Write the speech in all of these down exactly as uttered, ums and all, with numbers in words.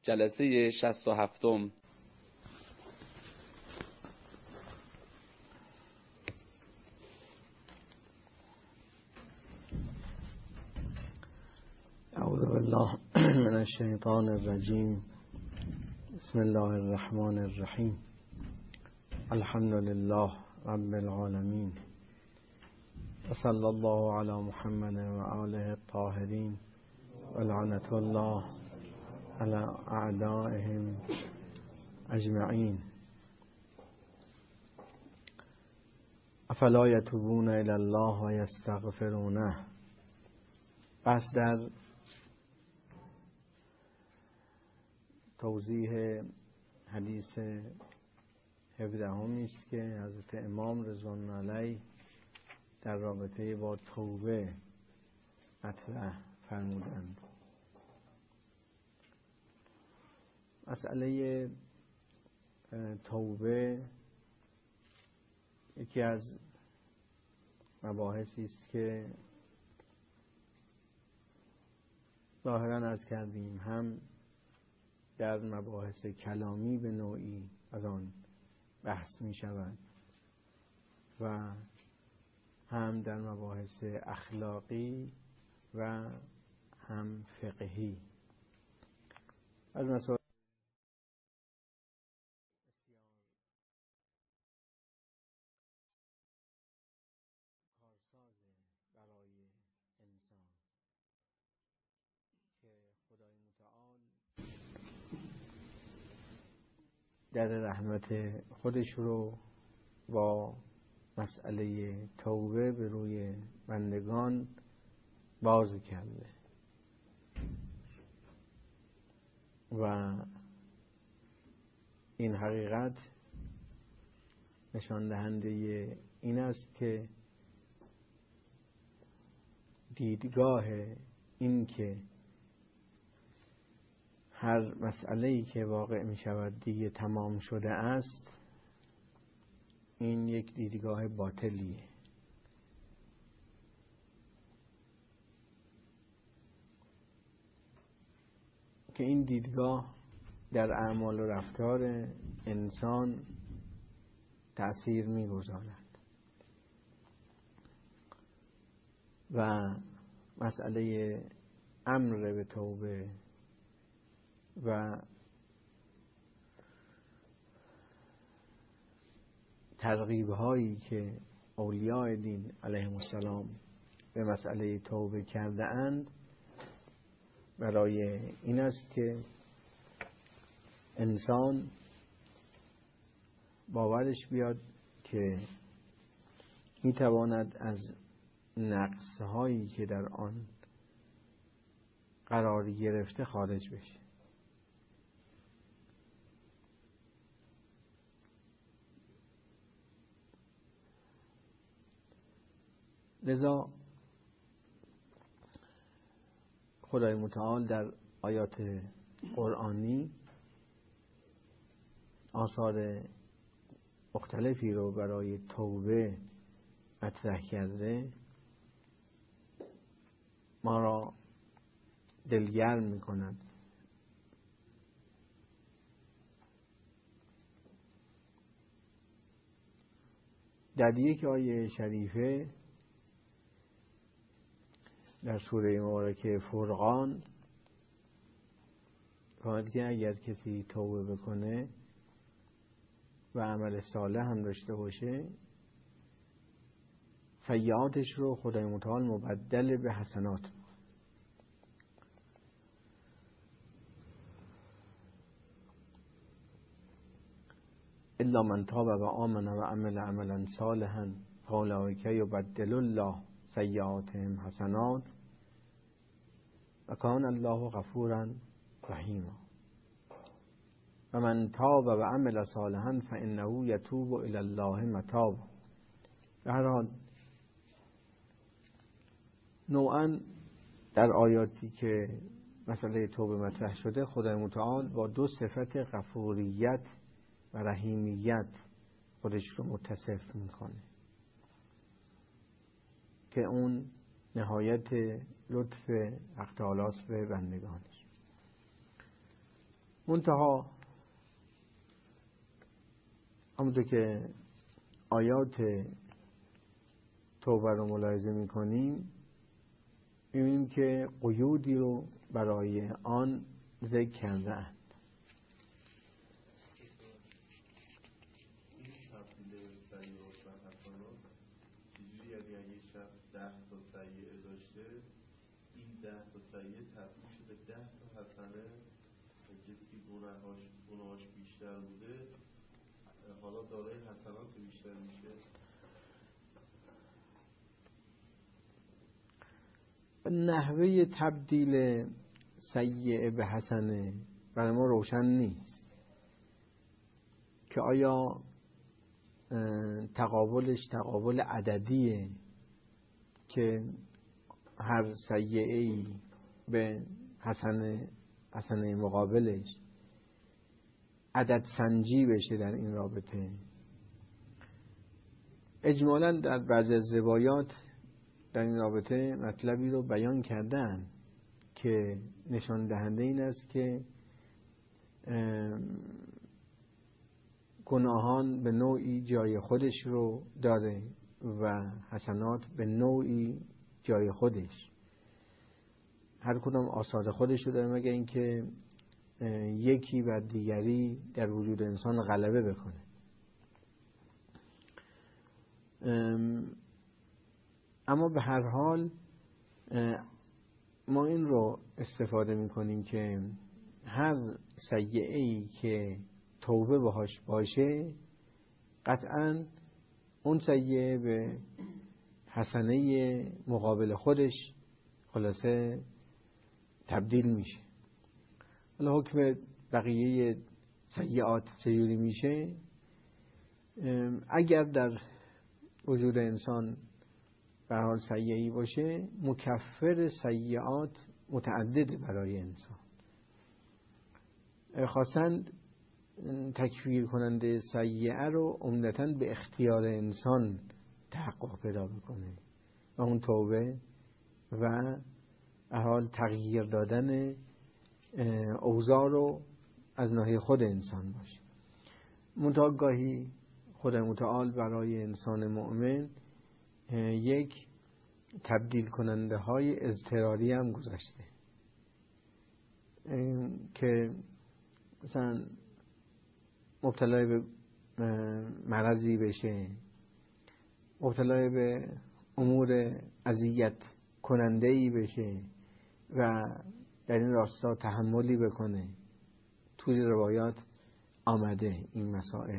جلسه شصت و هفتم. اعوذ بالله من الشیطان الرجیم. بسم الله الرحمن الرحیم. الحمد لله رب العالمین و صلی الله علی محمد و آله الطاهرین و لعنت الله علی اعدائهم اجمعین. افلا یتوبون الی الله و یستغفرونه. پس در توضیح حدیث هفدهمی است که حضرت امام رضوان علیه در رابطه با توبه مطرح فرمودند. مسئله توبه یکی از مباحثی است که ظاهراً عرض کردیم هم در مباحث کلامی به نوعی از آن بحث می شود و هم در مباحث اخلاقی و هم فقهی. از مسائل در رحمت خودش رو با مسئله توبه به روی بندگان باز کرده و این حقیقت نشان دهنده این است که دیدگاه این که هر مسئله‌ای که واقع می شود دیگه تمام شده است، این یک دیدگاه باطلیه که این دیدگاه در اعمال و رفتار انسان تأثیر می گذارد و مسئله امر به توبه و ترغیب هایی که اولیاء دین علیهم السلام به مسئله توبه کرده اند برای این است که انسان باورش بیاد که میتواند از نقص هایی که در آن قرار گرفته خارج بشه. لذا خدای متعال در آیات قرآنی آثار مختلفی رو برای توبه مطرح کرده، ما را دلگرم می کند در یک آیه شریفه در سوره مبارکه فرقان فرمود که اگر کسی توبه بکنه و عمل صالح هم داشته باشه، سیئاتش رو خدای متعال مبدل به حسنات. الا من تاب و آمن و عمل عملا صالحا فاولئک یبدل الله سیئاتهم حسنات و کان الله غفورا رحیما و من تاب و عمل صالحا فانه یتوب الی الله متاب. به هر حال نوعا در آیاتی که مسئله توبه مطرح شده خدای متعال با دو صفت غفوریت و رحیمیت خودش رو متصف میکنه که اون نهایت لطف حق تعالی است به بندگانش. منتها همونطور که آیات توبه رو ملاحظه میکنیم میبینیم که قیودی رو برای آن ذکر کرده‌اند. این تبدیل سیئات و حسنات چجوری، یعنی اگه شخص ده تا سیئه داشته، این ده تا سیئه تبدیل شده ده تا حسنه، کسی که گناهاش گناهاش بیشتر بوده حالا دارای حسنات بیشتر میشه؟ نحوه تبدیل سیئه به حسنه برای ما روشن نیست که آیا تقابلش تقابل عددیه که هر سیئه‌ای به حسنه حسنه مقابلش عدد سنجی بشه در این رابطه. اجمالاً در بعضی از روایات در این رابطه مطلبی رو بیان کردن که نشان دهنده این است که گناهان به نوعی جای خودش رو داره و حسنات به نوعی جای خودش، هر کدام آثار خودش رو داره، مگر اینکه یکی بر دیگری در وجود انسان غلبه بکنه. اما به هر حال ما این رو استفاده میکنیم که هر سیئه‌ای که توبه باهاش باشه قطعاً اون سیئه به حسنه مقابل خودش خلاصه تبدیل میشه. حالا حکم بقیه سیئات چجوری میشه؟ اگر در وجود انسان به حال سیئه‌ای باشه، مکفر سیئات متعدد برای انسان. خاصاً تکفیر کننده سیئه رو عمدتاً به اختیار انسان تحقق پیدا میکنه و اون توبه و به حال تغییر دادن اوضاع رو از ناحیه خود انسان باشه. منتها گاهی خدای متعال برای انسان مؤمن یک تبدیل کننده های اضطراری هم گذاشته که مثلا مبتلای به مرضی بشه، مبتلای به امور اذیت کننده‌ای بشه و در این راستا تحملی بکنه. توی روایات آمده این مسائل.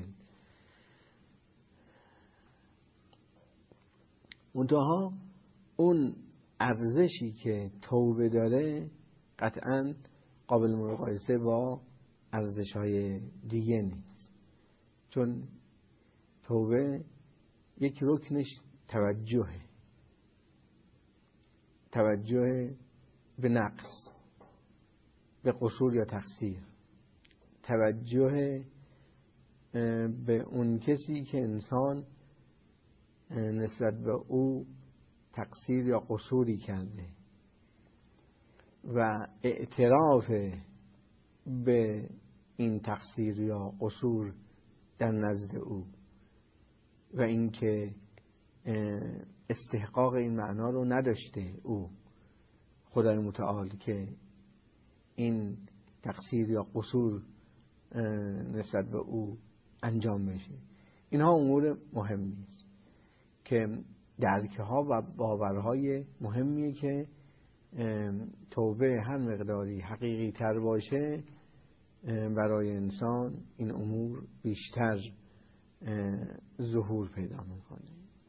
منتها اون ارزشی که توبه داره قطعاً قابل مقایسه با ارزش‌های دیگه نیست، چون توبه یک رکنش توجهه، توجه به نقص، به قصور یا تقصیر، توجه به اون کسی که انسان نسبت به او تقصیر یا قصوری کرده و اعتراف به این تقصیر یا قصور در نزد او و اینکه استحقاق این معنا رو نداشته او خدای متعال که این تقصیر یا قصور نسبت به او انجام بشه. اینها امور مهمی است که درک‌ها و باورهای مهمیه که توبه هر مقداری حقیقی تر باشه برای انسان این امور بیشتر ظهور پیدا میکنه.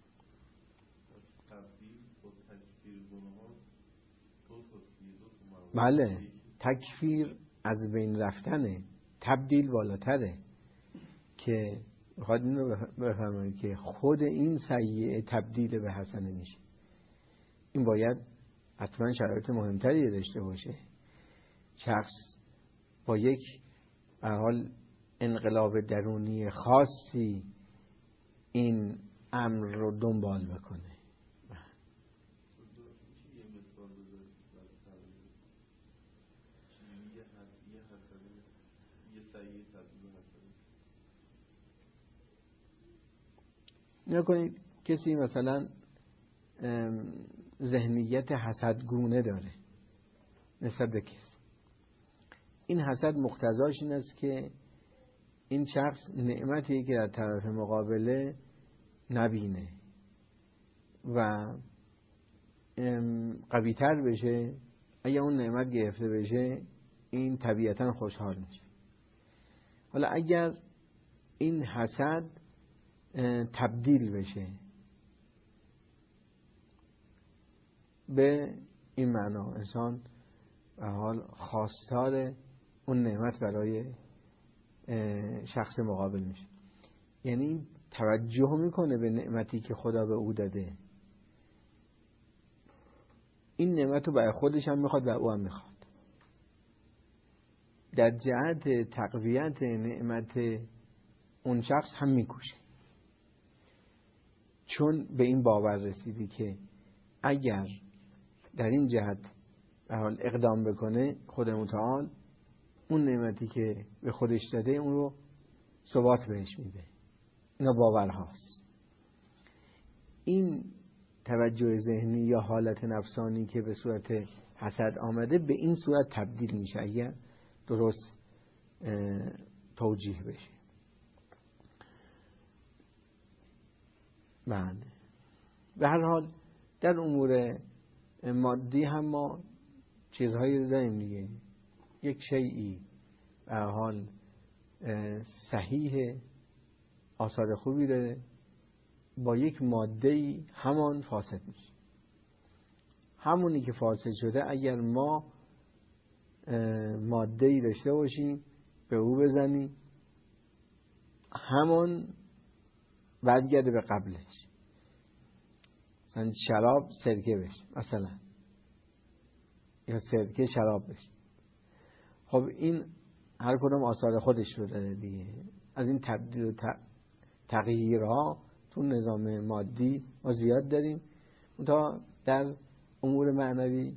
بله، تکفیر از بین رفتنه، تبدیل بالاتره که میخواد این رو بفرمایید که خود این سیئه تبدیل به حسنه میشه. این باید حتما شرایط مهمتری داشته باشه. شخص با یک به حال انقلاب درونی خاصی این امر رو دنبال بکنه. سیئه تبدیل به حسنه. نکنید کسی مثلا ذهنیت حسدگونه داره نسبت به کسی. این حسد مقتضاش این است که این شخص نعمتی که در طرف مقابله نبینه و قوی‌تر بشه. اگه اون نعمت گرفته بشه این طبیعتاً خوشحال میشه. حالا اگر این حسد تبدیل بشه به این معنا انسان به حال خواستار اون نعمت برای شخص مقابل میشه، یعنی توجه میکنه به نعمتی که خدا به او داده، این نعمت رو برای خودش هم میخواد و او هم میخواد. در جهت تقویت نعمت اون شخص هم میکوشه، چون به این باور رسیدی که اگر در این جهت به حال اقدام بکنه خود متعال اون نعمتی که به خودش داده اون رو ثبات بهش میده. اینا باورهاست. این توجه ذهنی یا حالت نفسانی که به صورت حسد آمده به این صورت تبدیل میشه اگر درست توجیه بشه. بله. به هر حال در امور مادی هم ما چیزهایی داریم دیگه. یک شیئی به هر حال صحیح آثار خوبی داره، با یک ماده‌ای همان فاسد میشه. همونی که فاسد شده اگر ما ماده‌ای داشته باشیم به او بزنیم همان برگرده به قبلش. مثلا شراب سرکه بشه مثلا، یا سرکه شراب بشه. خب این هر کدوم آثار خودش رو داره دیگه. از این تبدیل و تغییرها تو نظام مادی ما زیاد داریم، تا در امور معنوی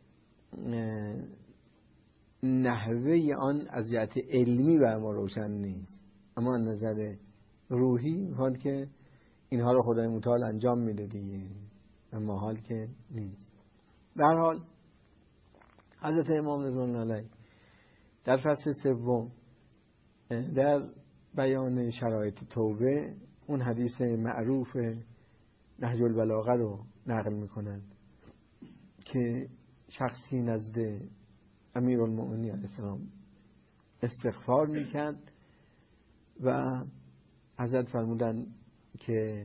نحوه آن از جهت علمی بر ما روشن نیست، اما از نظر روحی میخواد که اینها رو خدای متعال انجام میده دیگه، اما حال که نیست. به هر حال حضرت امام رضوان الله علیه در فصل سوم در بیان شرایط توبه اون حدیث معروف نهج البلاغه رو نقل میکنن که شخصی نزد امیرالمؤمنین علیه السلام استغفار میکرد و حضرت فرمودن که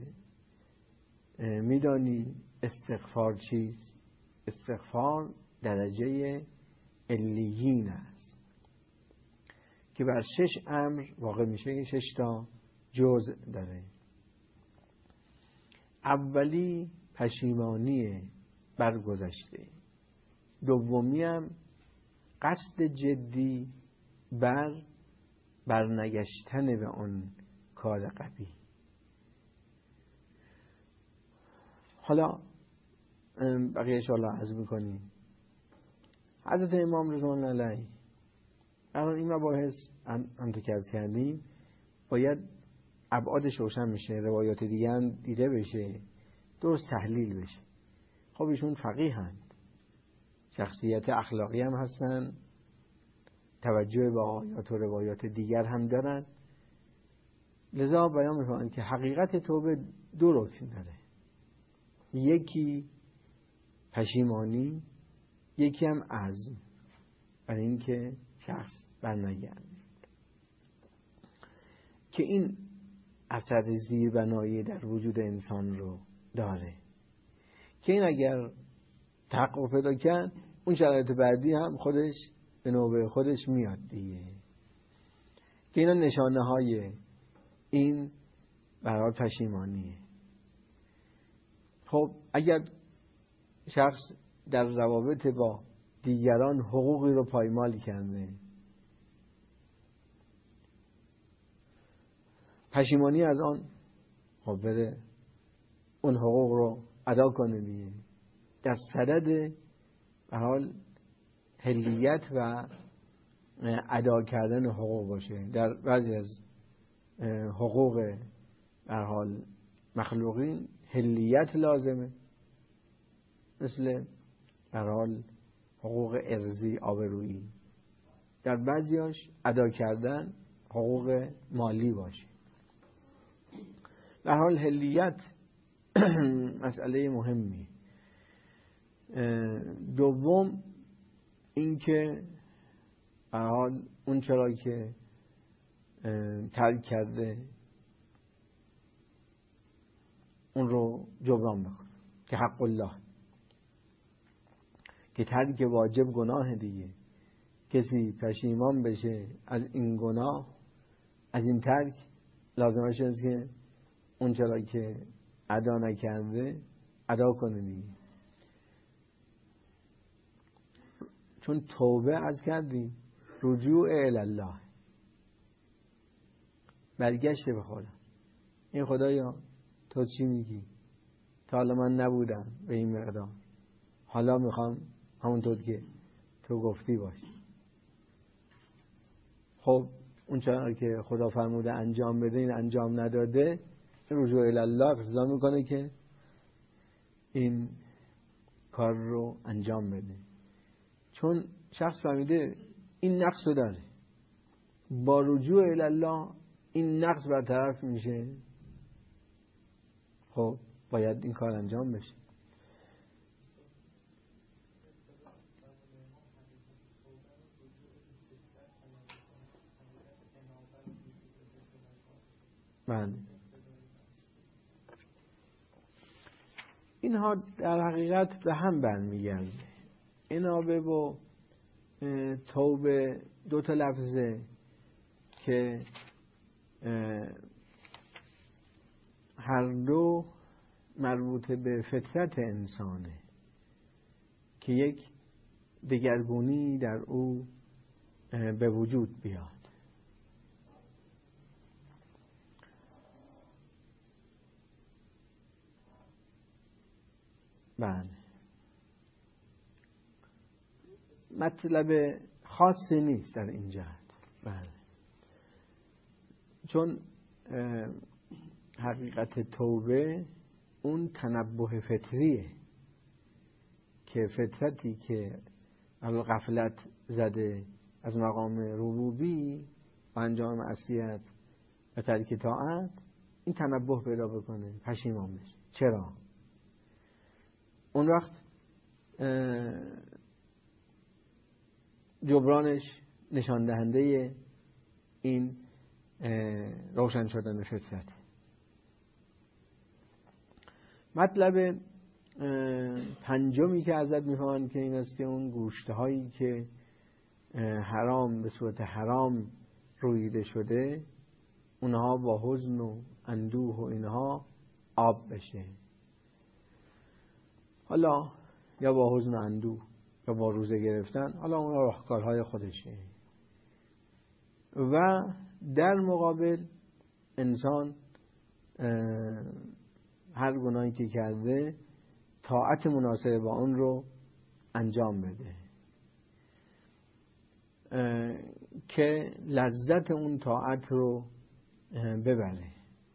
میدانی استغفار چیست؟ استغفار درجه علیین است که بر شش امر واقع میشه، شش تا جزء داره. اولی پشیمانی برگذشته، دومی هم قصد جدی بر برنگشتن به اون کار قبیح. حالا بقیه انشاءالله عرض میکنیم. حضرت امام رضوان الله علیه الان این مباحث هم که عرض کردیم باید ابعادش روشن میشه، روایات دیگه هم دیده بشه، درست تحلیل بشه. خب ایشون فقیه هستند، شخصیت اخلاقی هم هستن، توجه به آیات و روایات دیگر هم دارن، لذا بیان میکنن که حقیقت توبه دو رکن داره، یکی پشیمانی، یکی هم عزم برای اینکه شخص برنگرده، که این اثر زیربنایی در وجود انسان رو داره که این اگر تحقق پیدا کرد اون شرایط بعدی هم خودش به نوبه خودش میاد دیگه، که اینا نشانه های این برای پشیمانیه. خب اگر شخص در روابط با دیگران حقوقی رو پایمال کرده، پشیمانی از آن، خب بره اون حقوق رو ادا کنه دیگه، در صدد به حال حلیت و ادا کردن حقوق باشه. در بعضی از حقوق در حال مخلوقین حلیت لازمه، مثل در حال حقوق ارضی، آبرویی. در بعضیاش ادا کردن حقوق مالی باشه. در حال حلیت مسئله مهمی. دوم اینکه در حال اون چرا که ترک کرده اون رو جبران بکنه که حق الله، که ترک واجب گناه دیگه. کسی پشیمان بشه از این گناه، از این ترک، لازمش است که اون چرا که ادا نکرده ادا کنه دیگه. چون توبه از کردیم رجوع الله، برگشت به خدا. این خدایا تو چی میگی؟ تا حالا من نبودم به این مقدار، حالا میخوام همونطور که تو گفتی باش. خب اون چرا که خدا فرموده انجام بده این انجام نداده، رجوع الله اقتضا میکنه که این کار رو انجام بده. چون شخص فهمیده این نقص رو داره، با رجوع الله این نقص برطرف میشه، خب باید این کار انجام بشه. من اینها در حقیقت به هم برمیگرده. انابه و توبه دو تا لفظه که هر دو مربوط به فطرت انسانه که یک دگرگونی در او به وجود بیاد. بله، مطلب خاصی نیست در این جهت. بله، چون حقیقت توبه اون تنبه فطریه که فطرتی که غفلت زده از مقام ربوبی و انجام معصیت و ترک طاعت، این تنبه پیدا بکنه، پشیمان بشه. چرا؟ اون وقت جبرانش نشان دهنده این روشن شدن فطرت. مطلب پنجمی که ازت میفهمن که این است که اون گوشت هایی که حرام به صورت حرام رویده شده اونها با حزن و اندوه و اینها آب بشه. حالا یا با حزن و اندوه یا با روزه گرفتن، حالا اون راهکارهای خودشه. و در مقابل انسان هر گناهی که کرده طاعت مناسب با اون رو انجام بده که لذت اون طاعت رو ببره.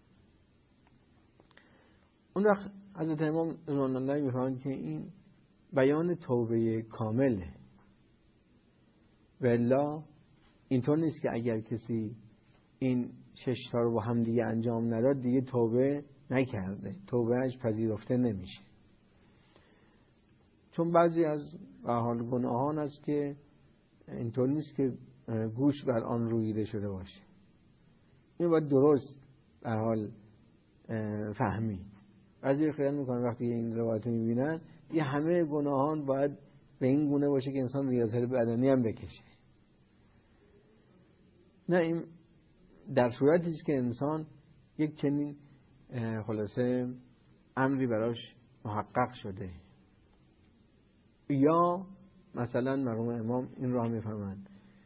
اون وقت حضرت امام رضوان الله میفهمند که این بیان توبه کامله. والا اینطور نیست که اگر کسی این شش تا رو با هم دیگه انجام نداد دیگه توبه نکرده، توبهش پذیرفته نمیشه. چون بعضی از به حال گناهان است که اینطور نیست که گوش بر آن رویده شده باشه. این باید درست به حال فهمید. بعضی خیال میکنن وقتی این روایت رو میبینن یه همه گناهان باید به این گونه باشه که انسان ریاضت بدنی هم بکشه. نه، این در صورتی است که انسان یک چنین خلاصه امری براش محقق شده، یا مثلا مرحوم امام این را میفهمند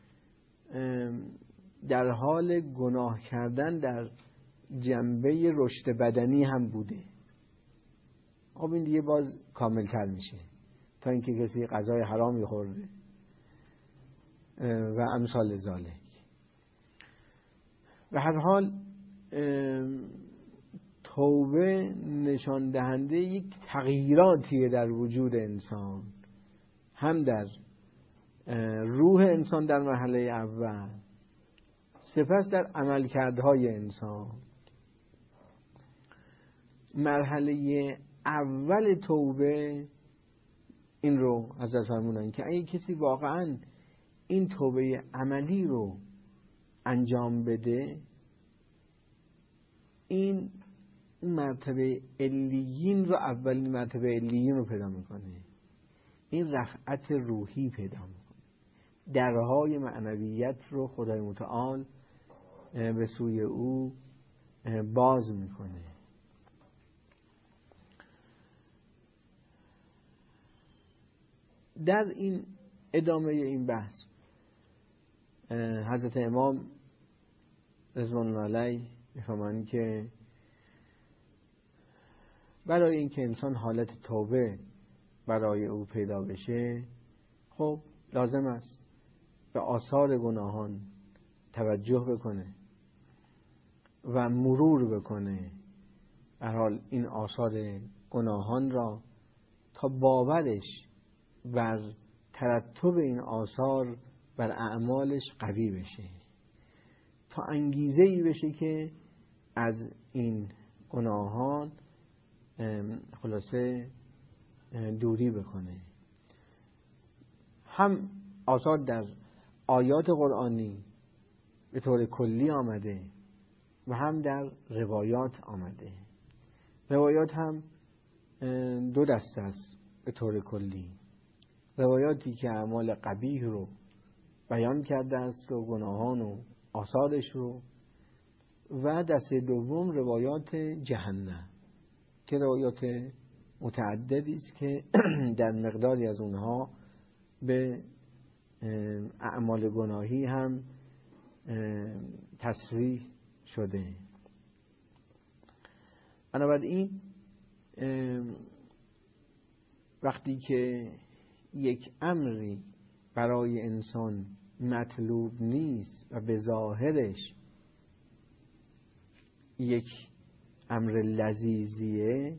در حال گناه کردن در جنبه رشد بدنی هم بوده. خب این دیگه باز کامل تر میشه تا اینکه کسی غذای حرامی خورده. و امثال ذالک. به هر حال توبه نشان دهنده یک تغییراتیه در وجود انسان، هم در روح انسان در مرحله اول، سپس در عملکردهای انسان. مرحله اول توبه این رو حضرت فرمودن که اگه کسی واقعا این توبه عملی رو انجام بده، این مرتبه علیین رو، اولین مرتبه علیین رو پیدا میکنه، این رفعت روحی پیدا میکنه، درهای معنویت رو خدای متعال به سوی او باز میکنه. در این ادامه این بحث حضرت امام رضوان الله علیه میفرمایند که برای اینکه انسان حالت توبه برای او پیدا بشه، خب لازم است به آثار گناهان توجه بکنه و مرور بکنه. به هر حال این آثار گناهان را تا باورش بر ترتب این آثار بر اعمالش قوی بشه، تا انگیزه‌ای بشه که از این گناهان خلاصه دوری بکنه. هم آثار در آیات قرآنی به طور کلی آمده و هم در روایات آمده. روایات هم دو دسته است به طور کلی: روایاتی که اعمال قبیح رو بیان کرده است و گناهان و آثارش رو، و دسته دوم روایات جهنم که روایات متعددی است که در مقداری از اونها به اعمال گناهی هم تصریح شده. بنابراین وقتی که یک امری برای انسان مطلوب نیست و به ظاهرش یک امر لذیذیه،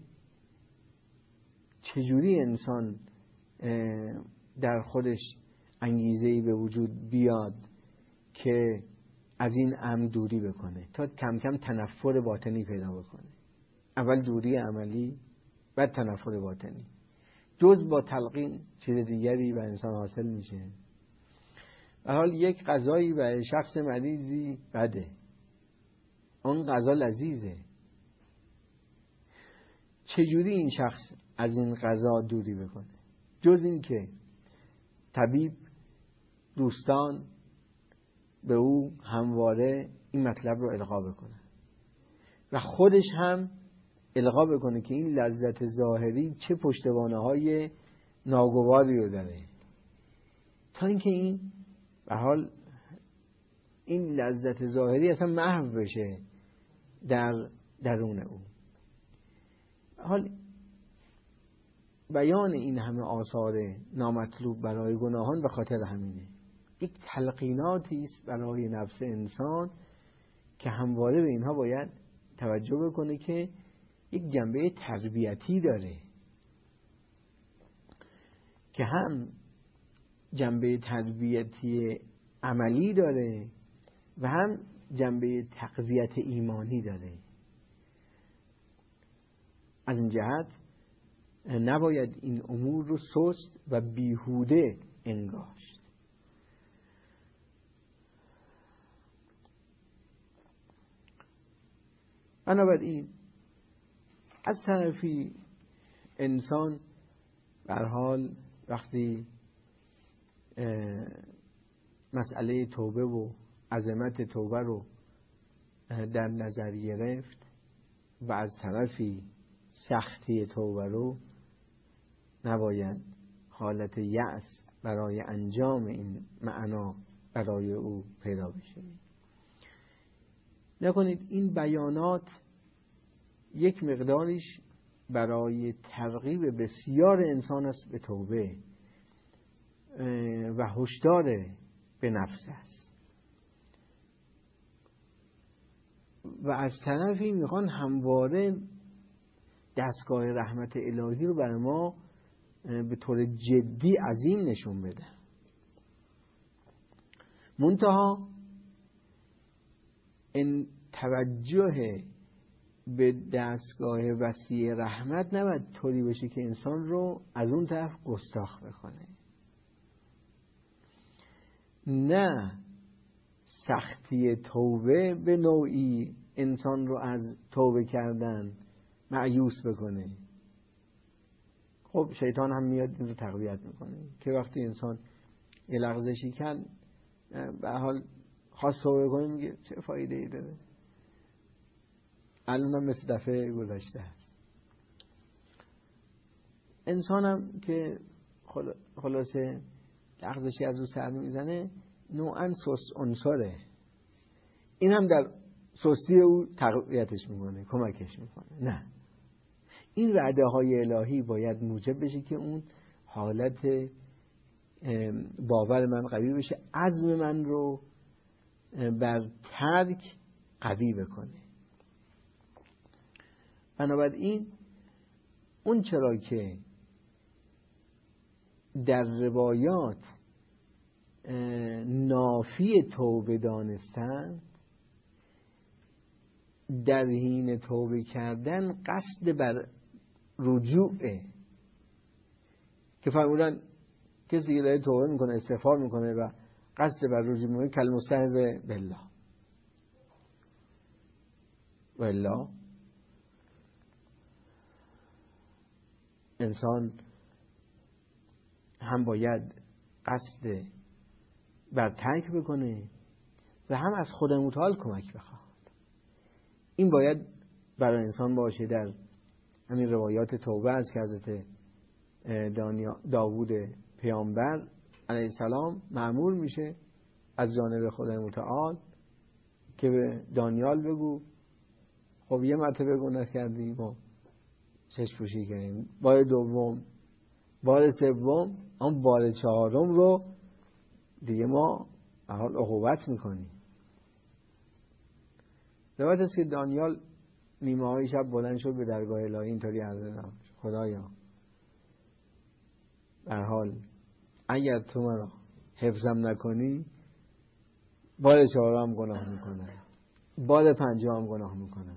چجوری انسان در خودش انگیزه‌ای به وجود بیاد که از این امر دوری بکنه، تا کم کم تنفر باطنی پیدا بکنه. اول دوری عملی، بعد تنفر باطنی. جز با تلقین چیز دیگری به انسان حاصل میشه. به حال یک غذایی برای شخص مریضی بده، اون غذا لذیذه، چجوری این شخص از این غذا دوری بکنه؟ جز این که طبیب، دوستان به او همواره این مطلب رو القا بکنه و خودش هم القا بکنه که این لذت ظاهری چه پشتوانه های ناگواری رو داره، تا اینکه این به حال این لذت ظاهری اصلا محو بشه در درون او. حال بیان این همه آثار نامطلوب برای گناهان به خاطر همینه. یک تلقیناتی است برای نفس انسان که همواره به اینها باید توجه بکنه که یک جنبه تربیتی داره، که هم جنبه تربیتی عملی داره و هم جنبه تقویت ایمانی داره. از این جهت نباید این امور رو سست و بیهوده انگاشت. بنابراین از طرفی انسان به هر حال وقتی مسئله توبه و عظمت توبه رو در نظر گرفت و از طرفی سختی توبه رو، نباید حالت یأس برای انجام این معنا برای او پیدا بشه. نکنید این بیانات یک مقداریش برای ترغیب بسیار انسان است به توبه و هشدار به نفس است و از طرفی میخوان همواره دستگاه رحمت الهی رو برای ما به طور جدی عظیم نشون بده. منتها این توجه به دستگاه وسیع رحمت نباید طوری بشه که انسان رو از اون طرف گستاخ بکنه. نه سختی توبه به نوعی انسان رو از توبه کردن مایوس بکنه. خب شیطان هم میاد این رو تقویت میکنه که وقتی انسان یه لغزشی کن به حال خواست توبه کنه میگه چه فایده ای داره، الان هم مثل دفعه گذشته هست. انسان هم که خلاصه لغزشی از او سر میزنه نوعا سست عنصره، این هم در سستی او تقویتش میکنه، کمکش میکنه. نه، این وعده های الهی باید موجب بشه که اون حالت باور من قوی بشه، عزم من رو بر ترک قوی بکنه. بنابراین اون چرا که در روایات نافی توبه دانستن، در حین توبه کردن قصد بر رجوعه، که فرمودن کسی که داره توبه میکنه استغفار میکنه و قصد بر رجوع میکنه کالمستهزئ بالله. والله انسان هم باید قصد بر ترک بکنه و هم از خود متعال کمک بخواد. این باید برای انسان باشه. در همین روایات توبه از که حضرت داوود پیامبر علیه السلام مأمور میشه از جانب خدای متعال که به دانیال بگو خب یه مرتبه گناه کردیم و چشم پوشی کردیم، بار دوم، بار سوم، اون بار چهارم رو دیگه ما به حال عقوبت میکنیم. روایت است که دانیال نیمه های شب بلند شد به درگاه الهی اینطوری عرض کرد: خدایا به حال اگر تو مرا حفظم نکنی بار چهارم گناه میکنه، بار پنجم گناه میکنه.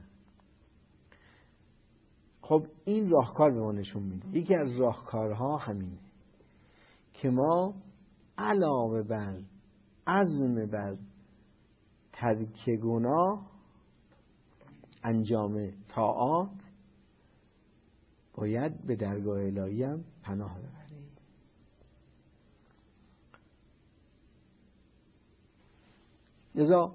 خب این راهکار به ما نشون میده. یکی از راهکارها همینه که ما علاوه بر عزم بر ترک گناه، انجام طاعات، باید به درگاه الهی هم پناه ببریم. لذا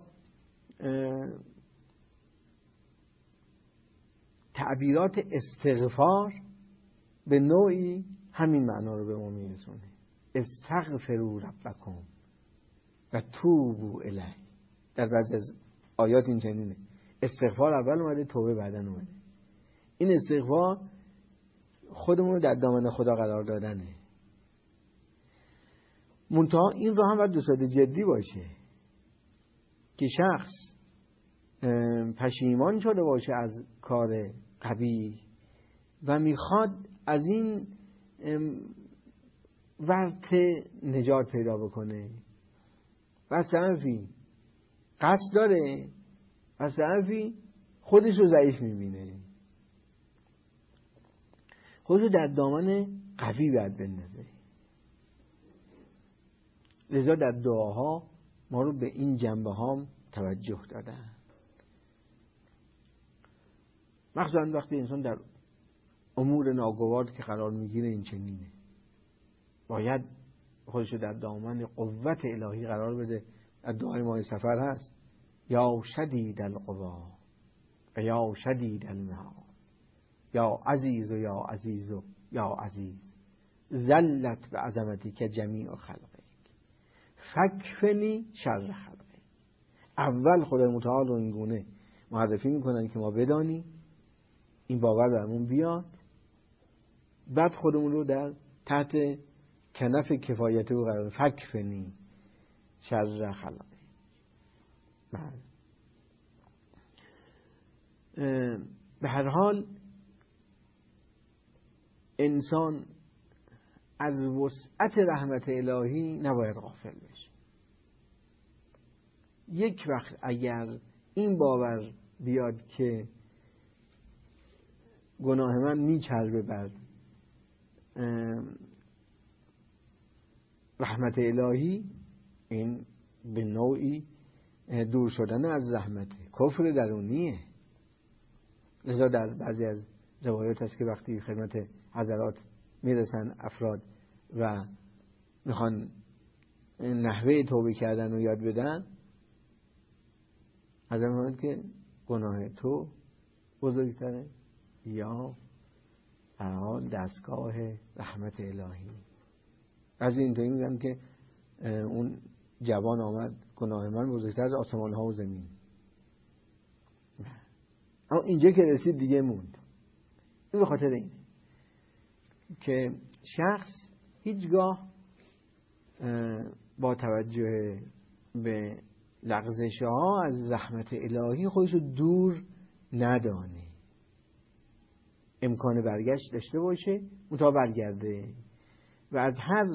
تعبیرات استغفار به نوعی همین معنا رو به ما میرسونه. استغفروا ربکم و توبوا الیه. در بعضی از آیات این چنینه: استغفار اول اومده، توبه بعداً اومده. این استغفار خودمون رو در دامن خدا قرار دادنه. منتها این رو هم باید دوست جدی باشه که شخص پشیمان شده باشه از کار قبیح و میخواد از این ورطه نجات پیدا بکنه و از طرفی قصد داره و از طرفی خودش رو ضعیف میبینه، خودش رو در دامن قوی باید بندازه. لذا در دعاها ما رو به این جنبه ها توجه دادن. مخصوصا وقتی انسان در امور ناگوار که قرار میگیره این چنینه، باید خودش رو در دامن قوت الهی قرار بده. در دعای ماه سفر هست: یا شدید القوا و یا شدید المحال، یا عزیز و یا عزیز و یا عزیز، ذلت به عظمتی که جمیع خلقک فکفنی شر خلقک. اول خدای متعال رو این گونه معرفی میکنن که ما بدانیم، این باور برمون بیاد، بعد خودمون رو در تحت کنف کفایت او قرار. فکفنی شر خلقه. بله. به هر حال انسان از وسعت رحمت الهی نباید غافل بشه. یک وقت اگر این باور بیاد که گناه من میچربه بر رحمت الهی، این به نوعی دور شدن از رحمته، کفر درونیه. لذا در بعضی از روایات هست که وقتی خدمت حضرات میرسن افراد و میخوان نحوه توبه کردن رو یاد بدن، حضرت میگن که گناه تو بزرگتره یا در حال دستگاه رحمت الهی. از اینطوری میگن که اون جوان آمد گناه من بزرگتر از آسمان ها و زمین. اما اینجا که رسید دیگه موند. این به خاطر اینه که شخص هیچگاه با توجه به لغزش ها از رحمت الهی خودش رو دور ندانه، امکان برگشت داشته باشه، متا برگرده و از هر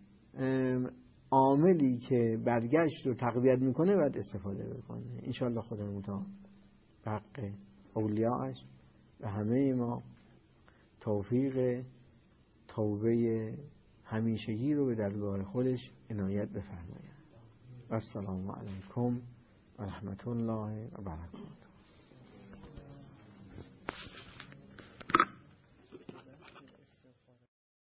عاملی که برگشت رو تقویت میکنه باید استفاده بکنه. انشاءالله خدا متا حق اولیاءش و همه ما توفیق توبه همیشگی رو به درگاه خودش عنایت بفرماید. السلام علیکم و رحمت الله و برکاته.